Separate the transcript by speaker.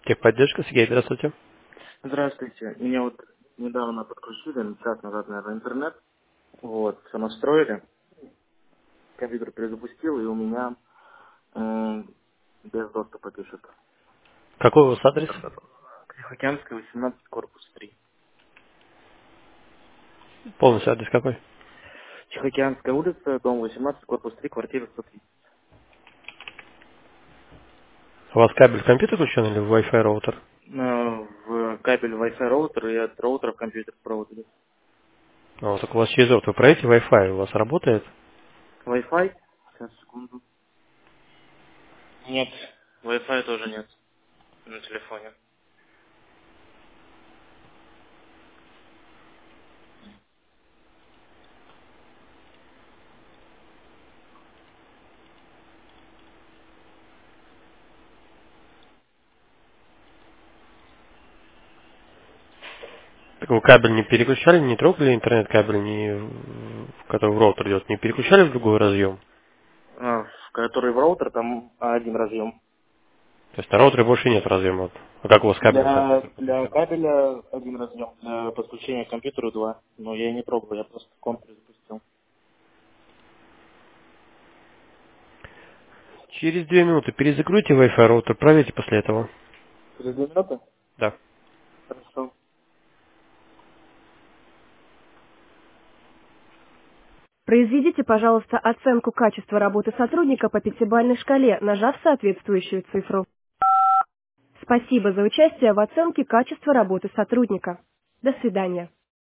Speaker 1: Техподдержка, Сергей, здравствуйте.
Speaker 2: Здравствуйте. Меня вот недавно подключили, час назад, наверное, интернет. Вот, все настроили. Компьютер перезапустил, и у меня без доступа пишет.
Speaker 1: Какой у вас адрес?
Speaker 2: Тихоокеанская, 18, корпус 3.
Speaker 1: Полностью адрес какой?
Speaker 2: Тихоокеанская улица, дом 18, корпус 3, квартира 103.
Speaker 1: У вас кабель в компьютер включен или в Wi-Fi роутер?
Speaker 2: В кабель Wi-Fi роутер и от роутера в компьютер провод идет.
Speaker 1: Ну, так у вас через роутер. Вы проверьте Wi-Fi, у вас работает?
Speaker 2: Wi-Fi? Сейчас, секунду. Нет, Wi-Fi тоже нет на телефоне.
Speaker 1: Так вы кабель не переключали, не трогали интернет-кабель, который в роутер идет, не переключали в другой разъем?
Speaker 2: В который в роутер, там один разъем.
Speaker 1: То есть на роутере больше нет разъема. А как у вас кабель в компьютер
Speaker 2: Для
Speaker 1: подключен?
Speaker 2: кабеля один разъем, для подключения к компьютеру два. Но я не пробовал, я просто комп запустил.
Speaker 1: Через 2 минуты перезакройте Wi-Fi роутер, проверьте после этого.
Speaker 2: Через 2 минуты?
Speaker 1: Да.
Speaker 2: Хорошо.
Speaker 3: Произведите, пожалуйста, оценку качества работы сотрудника по пятибалльной шкале, нажав соответствующую цифру. Спасибо за участие в оценке качества работы сотрудника. До свидания.